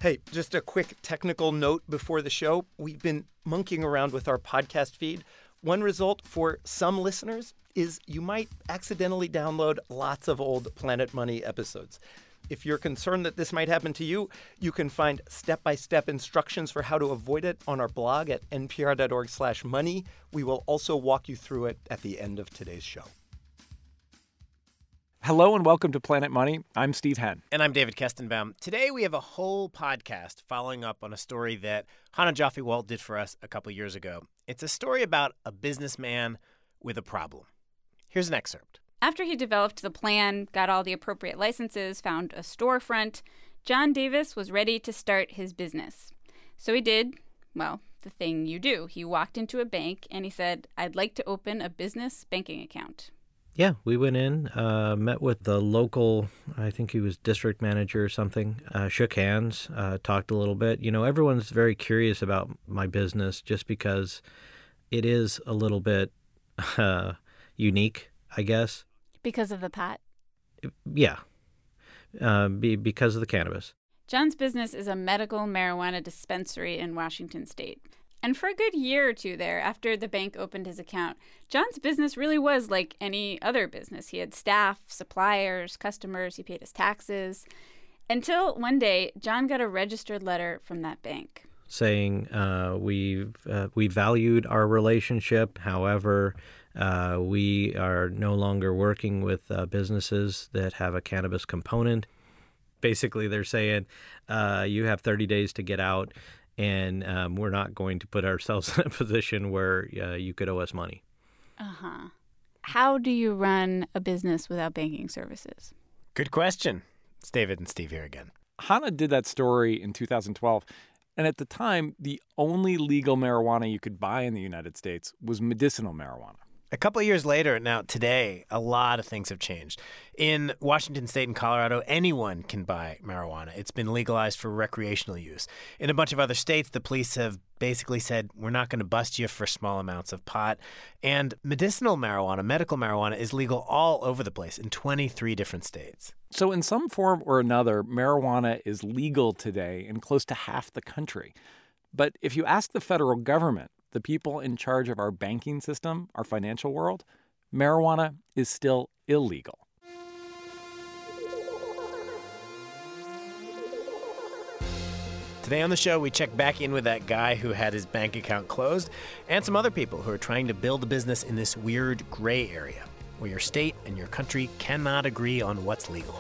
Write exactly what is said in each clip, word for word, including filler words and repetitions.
Hey, just a quick technical note before the show. We've been monkeying around with our podcast feed. One result for some listeners is you might accidentally download lots of old Planet Money episodes. If you're concerned that this might happen to you, you can find step-by-step instructions for how to avoid it on our blog at npr.org slash money. We will also walk you through it at the end of today's show. Hello and welcome to Planet Money. I'm Steve Henn. And I'm David Kestenbaum. Today we have a whole podcast following up on a story that Hannah Joffe-Walt did for us a couple years ago. It's a story about a businessman with a problem. Here's an excerpt. After he developed the plan, got all the appropriate licenses, found a storefront, John Davis was ready to start his business. So he did, well, the thing you do. He walked into a bank and he said, "I'd like to open a business banking account." Yeah, we went in, uh, met with the local, I think he was district manager or something, uh, shook hands, uh, talked a little bit. You know, everyone's very curious about my business just because it is a little bit uh, unique, I guess. Because of the pot? Yeah, uh, be, because of the cannabis. John's business is a medical marijuana dispensary in Washington state. And for a good year or two there, after the bank opened his account, John's business really was like any other business. He had staff, suppliers, customers, he paid his taxes. Until one day, John got a registered letter from that bank. Saying uh, we've, uh, we valued our relationship. However, uh, we are no longer working with uh, businesses that have a cannabis component. Basically, they're saying uh, you have thirty days to get out. And um, we're not going to put ourselves in a position where uh, you could owe us money. Uh-huh. How do you run a business without banking services? Good question. It's David and Steve here again. Hannah did that story in two thousand twelve. And at the time, the only legal marijuana you could buy in the United States was medicinal marijuana. A couple of years later, now today, a lot of things have changed. In Washington state and Colorado, anyone can buy marijuana. It's been legalized for recreational use. In a bunch of other states, the police have basically said, we're not going to bust you for small amounts of pot. And medicinal marijuana, medical marijuana, is legal all over the place in twenty-three different states. So in some form or another, marijuana is legal today in close to half the country. But if you ask the federal government, the people in charge of our banking system, our financial world, marijuana is still illegal. Today on the show, we check back in with that guy who had his bank account closed and some other people who are trying to build a business in this weird gray area where your state and your country cannot agree on what's legal.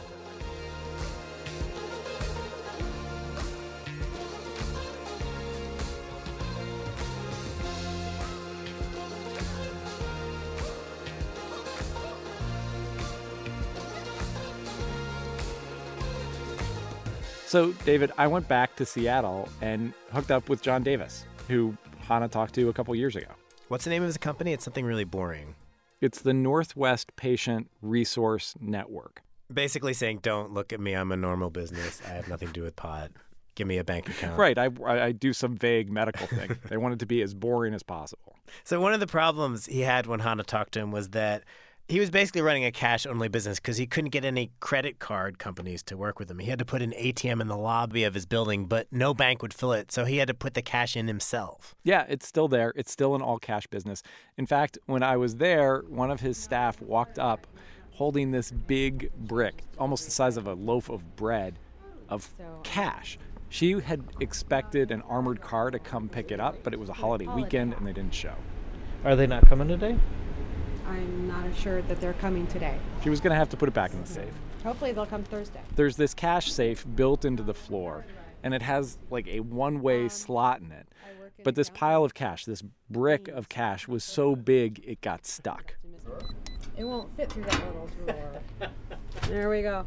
So, David, I went back to Seattle and hooked up with John Davis, who Hannah talked to a couple years ago. What's the name of his company? It's something really boring. It's the Northwest Patient Resource Network. Basically saying, don't look at me. I'm a normal business. I have nothing to do with pot. Give me a bank account. Right. I, I do some vague medical thing. They want it to be as boring as possible. So one of the problems he had when Hannah talked to him was that he was basically running a cash-only business because he couldn't get any credit card companies to work with him. He had to put an A T M in the lobby of his building, but no bank would fill it, so he had to put the cash in himself. Yeah, it's still there. It's still an all-cash business. In fact, when I was there, one of his staff walked up holding this big brick, almost the size of a loaf of bread, of cash. She had expected an armored car to come pick it up, but it was a holiday weekend and they didn't show. Are they not coming today? I'm not assured that they're coming today. She was going to have to put it back in the safe. Hopefully they'll come Thursday. There's this cash safe built into the floor, and it has like a one-way slot in it. But this pile of cash, this brick of cash, was so big it got stuck. It won't fit through that little drawer. There we go.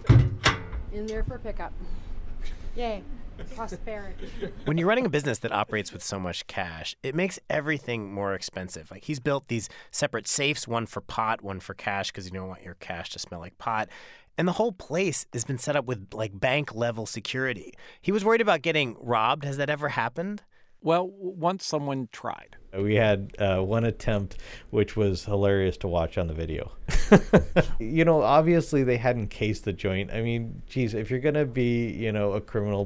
In there for pickup. Yay. Prosperity. When you're running a business that operates with so much cash, it makes everything more expensive. Like he's built these separate safes, one for pot, one for cash, because you don't want your cash to smell like pot. And the whole place has been set up with like bank level security. He was worried about getting robbed. Has that ever happened? Well, once someone tried. We had uh, one attempt, which was hilarious to watch on the video. You know, obviously they hadn't cased the joint. I mean, geez, if you're going to be, you know, a criminal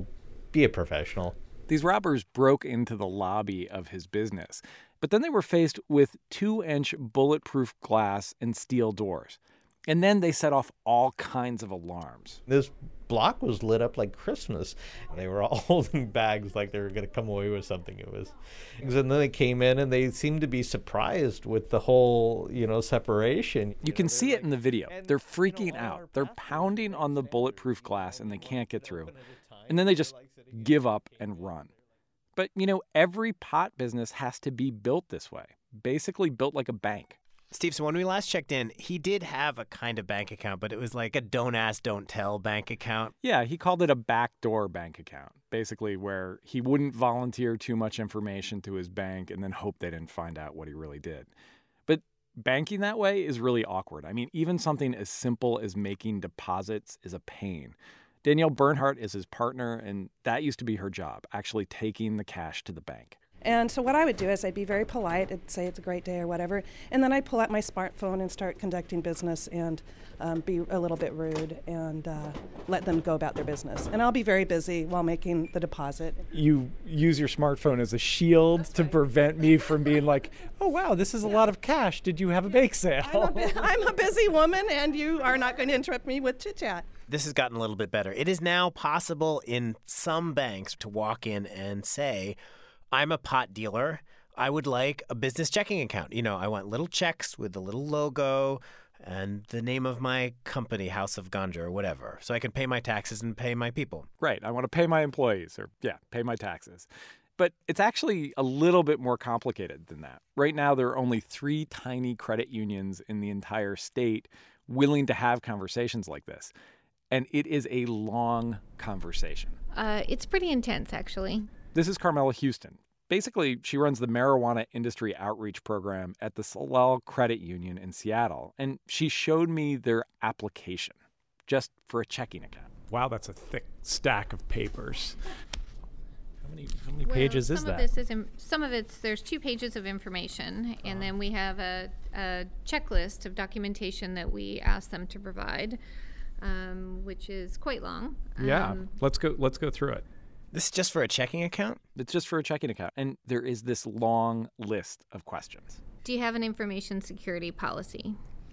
be a professional. These robbers broke into the lobby of his business, but then they were faced with two-inch bulletproof glass and steel doors. And then they set off all kinds of alarms. This block was lit up like Christmas. They were all holding bags like they were going to come away with something. It was, and then they came in and they seemed to be surprised with the whole, you know, separation. You can see it in the video. They're freaking out. They're pounding on the bulletproof glass and they can't get through. And then they just give up and run. But, you know, every pot business has to be built this way, basically built like a bank. Steve, so when we last checked in, he did have a kind of bank account, but it was like a don't ask, don't tell bank account. Yeah, he called it a backdoor bank account, basically where he wouldn't volunteer too much information to his bank and then hope they didn't find out what he really did. But banking that way is really awkward. I mean, even something as simple as making deposits is a pain. Danielle Bernhardt is his partner, and that used to be her job, actually taking the cash to the bank. And so what I would do is I'd be very polite, I'd say it's a great day or whatever, and then I'd pull out my smartphone and start conducting business and um, be a little bit rude and uh, let them go about their business. And I'll be very busy while making the deposit. You use your smartphone as a shield That's to right. prevent me from being like, oh, wow, this is a lot of cash. Did you have a bake sale? I'm a, bu- I'm a busy woman, and you are not going to interrupt me with chit-chat. This has gotten a little bit better. It is now possible in some banks to walk in and say, I'm a pot dealer. I would like a business checking account. You know, I want little checks with the little logo and the name of my company, House of Ganja or whatever, so I can pay my taxes and pay my people. Right. I want to pay my employees or, yeah, pay my taxes. But it's actually a little bit more complicated than that. Right now, there are only three tiny credit unions in the entire state willing to have conversations like this. And it is a long conversation. Uh, it's pretty intense, actually. This is Carmela Houston. Basically, she runs the marijuana industry outreach program at the Salal Credit Union in Seattle. And she showed me their application just for a checking account. Wow, that's a thick stack of papers. How many, how many Well, pages is some that? Of this is in, some of it's, there's two pages of information, and then we have a, a checklist of documentation that we ask them to provide, um, which is quite long. Yeah, Um, let's go. Let's go through it. This is just for a checking account? It's just for a checking account. And there is this long list of questions. Do you have an information security policy?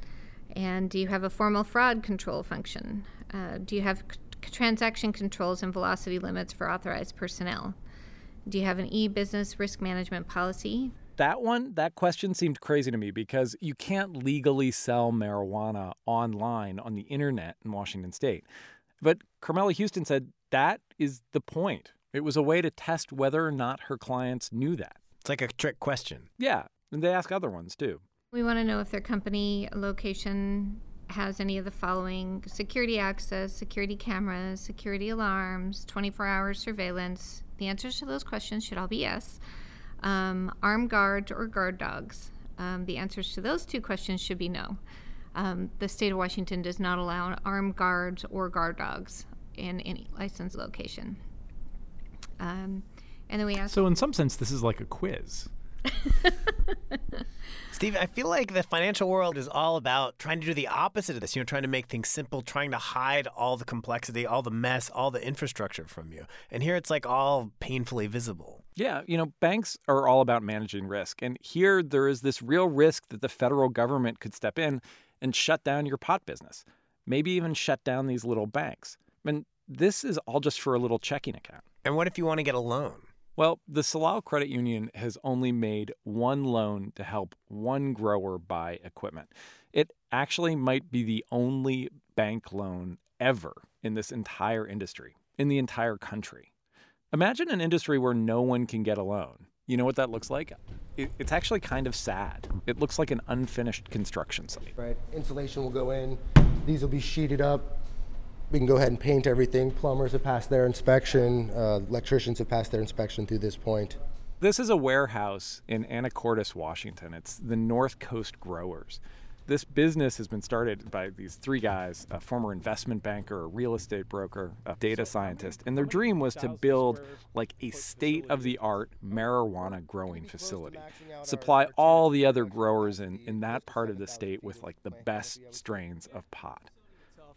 And do you have a formal fraud control function? Uh, do you have c- transaction controls and velocity limits for authorized personnel? Do you have an e-business risk management policy? That one, that question seemed crazy to me because you can't legally sell marijuana online on the internet in Washington state. But Carmela Houston said that is the point. It was a way to test whether or not her clients knew that. It's like a trick question. Yeah, and they ask other ones too. We want to know if their company location has any of the following: security access, security cameras, security alarms, twenty-four hour surveillance. The answers to those questions should all be yes. Um, armed guards or guard dogs. Um, the answers to those two questions should be no. Um, the state of Washington does not allow armed guards or guard dogs in any licensed location. Um, and then we ask. So in some sense, this is like a quiz. Steve, I feel like the financial world is all about trying to do the opposite of this, you know, trying to make things simple, trying to hide all the complexity, all the mess, all the infrastructure from you. And here it's like all painfully visible. Yeah, you know, banks are all about managing risk. And here there is this real risk that the federal government could step in and shut down your pot business, maybe even shut down these little banks. And this is all just for a little checking account. And what if you want to get a loan? Well, the Salal Credit Union has only made one loan to help one grower buy equipment. It actually might be the only bank loan ever in this entire industry, in the entire country. Imagine an industry where no one can get a loan. You know what that looks like? It, it's actually kind of sad. It looks like an unfinished construction site. Right. Insulation will go in. These will be sheeted up. We can go ahead and paint everything. Plumbers have passed their inspection. Uh, electricians have passed their inspection through this point. This is a warehouse in Anacortes, Washington. It's the North Coast Growers. This business has been started by these three guys, a former investment banker, a real estate broker, a data scientist, and their dream was to build like a state-of-the-art marijuana growing facility, supply all the other growers in, in that part of the state with like the best strains of pot.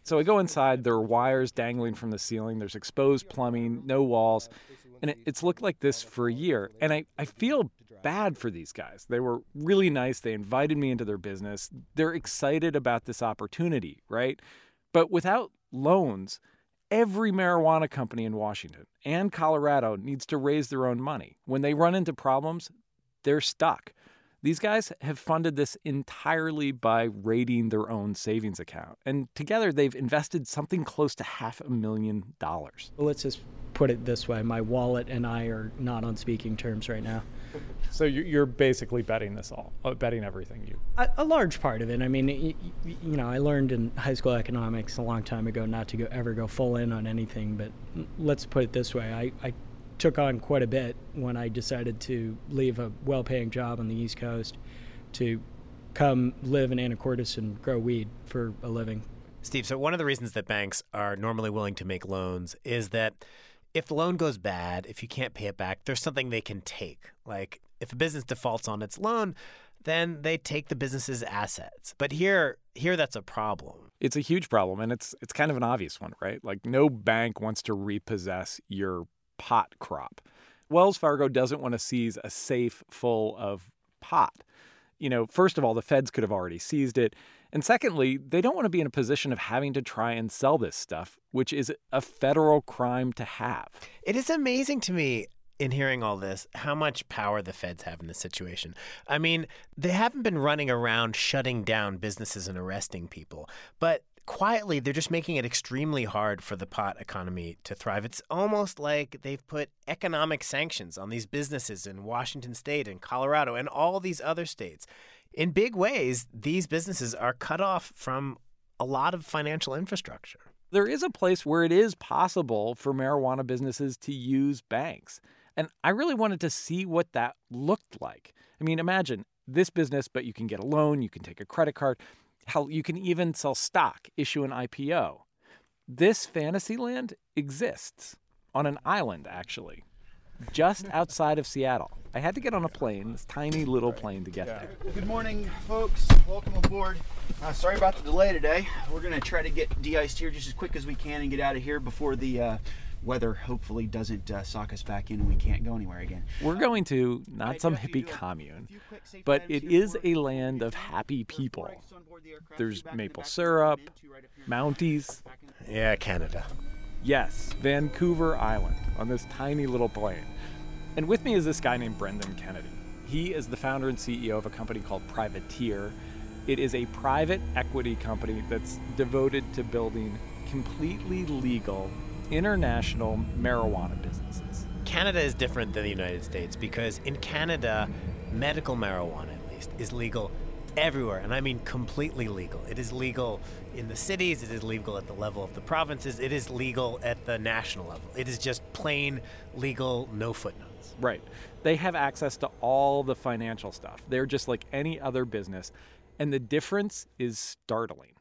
So I go inside, there are wires dangling from the ceiling, there's exposed plumbing, no walls, and it, it's looked like this for a year. And I, I feel bad for these guys. They were really nice. They invited me into their business. They're excited about this opportunity, right? But without loans, every marijuana company in Washington and Colorado needs to raise their own money. When they run into problems, they're stuck. These guys have funded this entirely by raiding their own savings account. And together, they've invested something close to half a million dollars. Well, let's just put it this way. My wallet and I are not on speaking terms right now. So you're basically betting this all, uh, betting everything you... A, a large part of it. I mean, you, you know, I learned in high school economics a long time ago not to go, ever go full in on anything. But let's put it this way. I, I took on quite a bit when I decided to leave a well-paying job on the East Coast to come live in Anacortes and grow weed for a living. Steve, so one of the reasons that banks are normally willing to make loans is that if the loan goes bad, if you can't pay it back, there's something they can take. Like if a business defaults on its loan, then they take the business's assets. But here, here that's a problem. It's a huge problem, and it's it's kind of an obvious one, right? Like no bank wants to repossess your pot crop. Wells Fargo doesn't want to seize a safe full of pot. You know, first of all, the feds could have already seized it. And secondly, they don't want to be in a position of having to try and sell this stuff, which is a federal crime to have. It is amazing to me in hearing all this how much power the feds have in this situation. I mean, they haven't been running around shutting down businesses and arresting people, but quietly, they're just making it extremely hard for the pot economy to thrive. It's almost like they've put economic sanctions on these businesses in Washington State and Colorado and all these other states. In big ways, these businesses are cut off from a lot of financial infrastructure. There is a place where it is possible for marijuana businesses to use banks. And I really wanted to see what that looked like. I mean, imagine this business, but you can get a loan, you can take a credit card. Hell, you can even sell stock, issue an I P O. This fantasy land exists on an island, actually, just outside of Seattle. I had to get on a plane, this tiny little plane, to get there. Good morning, folks. Welcome aboard. Uh, sorry about the delay today. We're going to try to get de-iced here just as quick as we can and get out of here before the uh, weather hopefully doesn't uh, sock us back in and we can't go anywhere again. We're going to not some hippie commune, but it is a land of happy people. There's maple syrup, Mounties. Yeah, Canada. Yes, Vancouver Island on this tiny little plane. And with me is this guy named Brendan Kennedy. He is the founder and C E O of a company called Privateer. It is a private equity company that's devoted to building completely legal international marijuana businesses. Canada is different than the United States because in Canada, medical marijuana, at least, is legal everywhere, and I mean completely legal. It is legal in the cities, it is legal at the level of the provinces, it is legal at the national level. It is just plain legal, no footnotes. Right. They have access to all the financial stuff. They're just like any other business, and the difference is startling.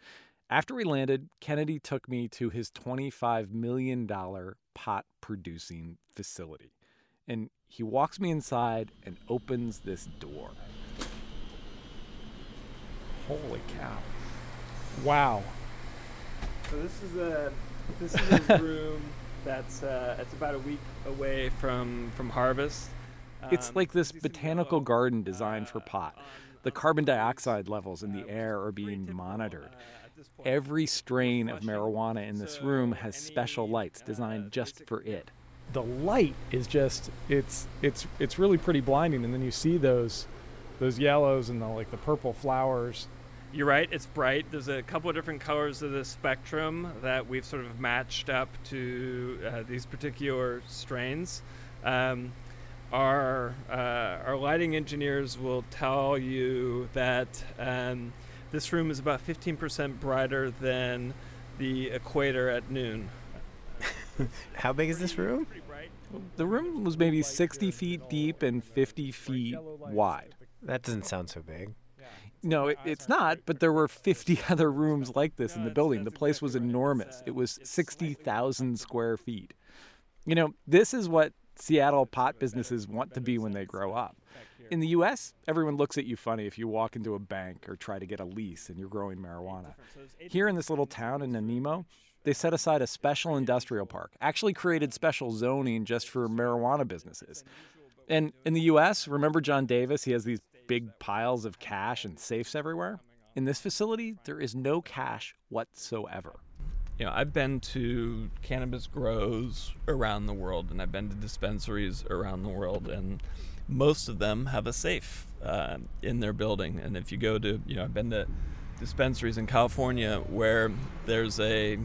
After we landed, Kennedy took me to his twenty-five million dollars pot-producing facility, and he walks me inside and opens this door. Holy cow. Wow. So this is a this is a room that's uh, it's about a week away from from harvest. Um, it's like this botanical garden designed for pot. The carbon dioxide levels in the air are being monitored. Every strain of marijuana in this room has special lights designed just for it. The light is just it's it's it's really pretty blinding, and then you see those those yellows and the like the purple flowers. You're right, it's bright. There's a couple of different colors of the spectrum that we've sort of matched up to uh, these particular strains. Um, our uh, our lighting engineers will tell you that um, this room is about fifteen percent brighter than the equator at noon. How big is this room? The room was maybe sixty feet deep and fifty feet wide. That doesn't sound so big. No, it, it's not, but there were fifty other rooms like this in the building. The place was enormous. It was sixty thousand square feet. You know, this is what Seattle pot businesses want to be when they grow up. In the U S, everyone looks at you funny if you walk into a bank or try to get a lease and you're growing marijuana. Here in this little town in Nanaimo, they set aside a special industrial park, actually created special zoning just for marijuana businesses. And in the U S, remember John Davis? He has these big piles of cash and safes everywhere. In this facility, there is no cash whatsoever. You know, I've been to cannabis grows around the world, and I've been to dispensaries around the world, and most of them have a safe uh, in their building. And if you go to, you know, I've been to dispensaries in California where there's a,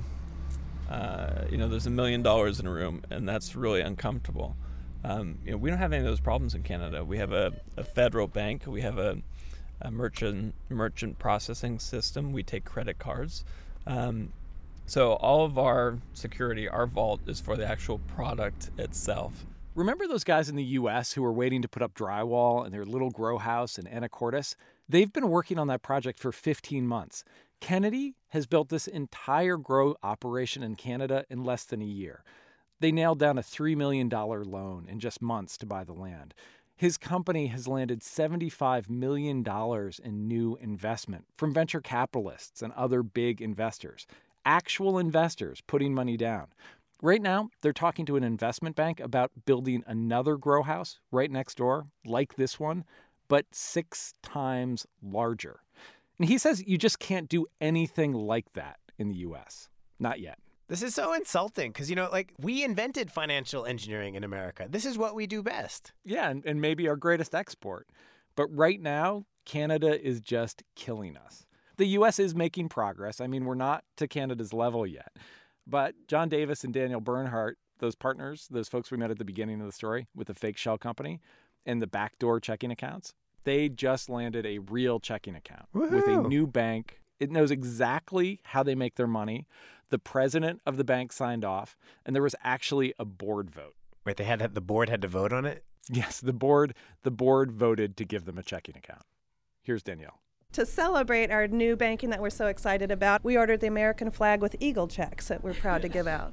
uh, you know, there's a million dollars in a room, and that's really uncomfortable. Um, you know, we don't have any of those problems in Canada. We have a, a federal bank. We have a, a merchant merchant processing system. We take credit cards. Um, so all of our security, our vault, is for the actual product itself. Remember those guys in the U S who were waiting to put up drywall in their little grow house in Anacortes? They've been working on that project for fifteen months. Kennedy has built this entire grow operation in Canada in less than a year. They nailed down a three million dollars loan in just months to buy the land. His company has landed seventy-five million dollars in new investment from venture capitalists and other big investors. Actual investors putting money down. Right now, they're talking to an investment bank about building another grow house right next door, like this one, but six times larger. And he says you just can't do anything like that in the U S. Not yet. This is so insulting because, you know, like, we invented financial engineering in America. This is what we do best. Yeah, and, and maybe our greatest export. But right now, Canada is just killing us. The U S is making progress. I mean, we're not to Canada's level yet. But John Davis and Daniel Bernhardt, those partners, those folks we met at the beginning of the story with the fake shell company and the backdoor checking accounts, they just landed a real checking account Woo-hoo. with a new bank. It knows exactly how they make their money. The president of the bank signed off, and there was actually a board vote. Wait, they had the board had to vote on it? Yes, the board the board voted to give them a checking account. Here's Danielle. To celebrate our new banking that we're so excited about, we ordered the American flag with eagle checks that we're proud to give out.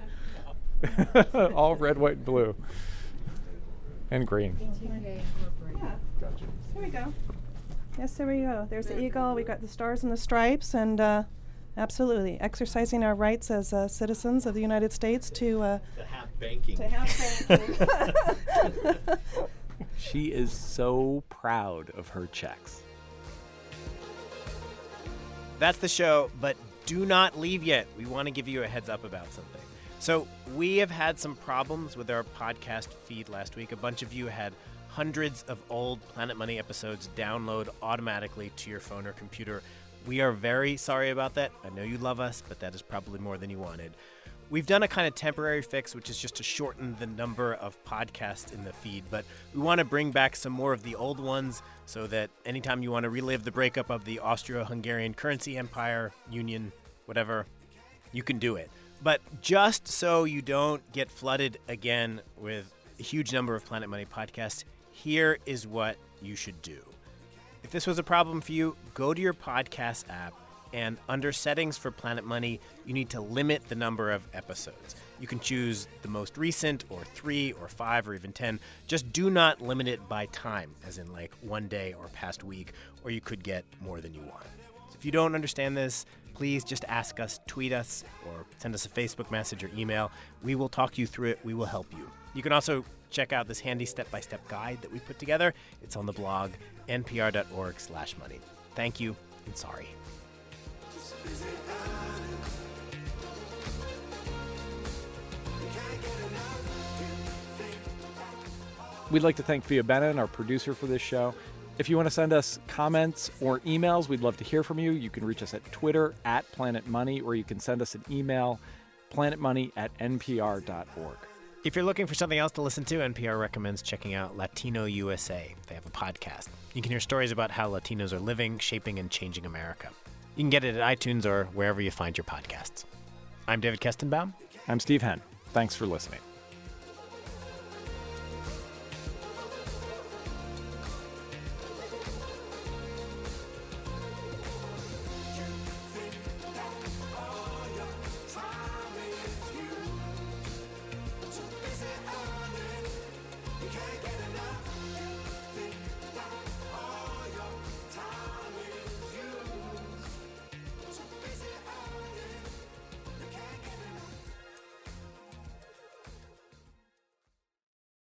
All red, white, and blue. And green. Yeah. Gotcha. There we go. Yes, there we go. There's the eagle. We got the stars and the stripes, and uh, absolutely exercising our rights as uh, citizens of the United States to uh, to have banking. To have banking. She is so proud of her checks. That's the show, but do not leave yet. We want to give you a heads up about something. So we have had some problems with our podcast feed last week. A bunch of you had hundreds of old Planet Money episodes download automatically to your phone or computer. We are very sorry about that. I know you love us, but that is probably more than you wanted. We've done a kind of temporary fix, which is just to shorten the number of podcasts in the feed, but we want to bring back some more of the old ones so that anytime you want to relive the breakup of the Austro-Hungarian currency empire, union, whatever, you can do it. But just so you don't get flooded again with a huge number of Planet Money podcasts, here is what you should do. If this was a problem for you, go to your podcast app, and under settings for Planet Money, you need to limit the number of episodes. You can choose the most recent, or three, or five, or even ten. Just do not limit it by time, as in like one day or past week, or you could get more than you want. So if you don't understand this, please just ask us, tweet us, or send us a Facebook message or email. We will talk you through it. We will help you. You can also check out this handy step-by-step guide that we put together. It's on the blog, npr.org slash money. Thank you, and sorry. We'd like to thank Fia Bennin, our producer for this show. If you want to send us comments or emails, we'd love to hear from you. You can reach us at Twitter, at Planet Money, or you can send us an email, planetmoney at npr dot org. If you're looking for something else to listen to, N P R recommends checking out Latino U S A. They have a podcast. You can hear stories about how Latinos are living, shaping, and changing America. You can get it at iTunes or wherever you find your podcasts. I'm David Kestenbaum. I'm Steve Henn. Thanks for listening.